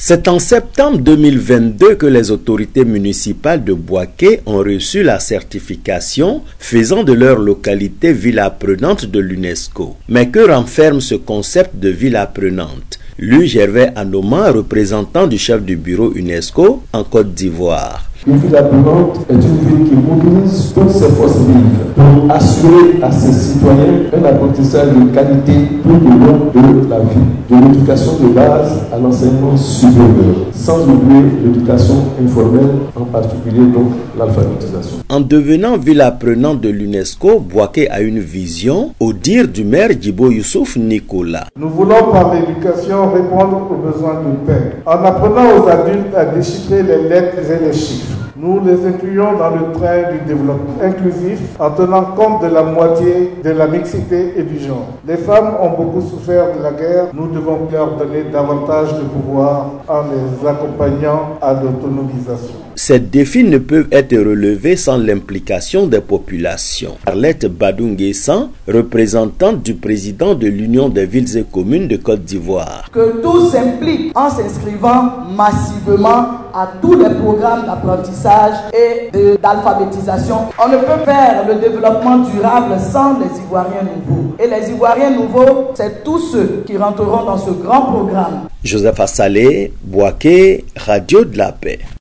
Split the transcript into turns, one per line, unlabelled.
C'est en septembre 2022 que les autorités municipales de Bouaké ont reçu la certification faisant de leur localité ville apprenante de l'UNESCO. Mais que renferme ce concept de ville apprenante? Lui, Gervais Anoma, représentant du chef du bureau UNESCO en Côte d'Ivoire.
Une ville apprenante est une ville qui mobilise toutes ses forces vives pour assurer à ses citoyens un apprentissage de qualité tout au long de la vie, de l'éducation de base à l'enseignement supérieur, sans oublier l'éducation informelle, en particulier donc l'alphabétisation.
En devenant ville apprenante de l'UNESCO, Bouaké a une vision, au dire du maire Djibo Youssouf Nicolas.
Nous voulons par l'éducation répondre aux besoins de paix, en apprenant aux adultes à déchiffrer les lettres et les chiffres. Nous les incluons dans le train du développement inclusif en tenant compte de la moitié de la mixité et du genre. Les femmes ont beaucoup souffert de la guerre. Nous devons leur donner davantage de pouvoir en les accompagnant à l'autonomisation.
Ces défis ne peuvent être relevés sans l'implication des populations. Arlette Badunguessan, représentante du président de l'Union des villes et communes de Côte d'Ivoire.
Que tous s'impliquent en s'inscrivant massivement à tous les programmes d'apprentissage et d'alphabétisation. On ne peut faire le développement durable sans les Ivoiriens nouveaux. Et les Ivoiriens nouveaux, c'est tous ceux qui rentreront dans ce grand programme.
Joseph Assalé, Bouaké, Radio de la Paix.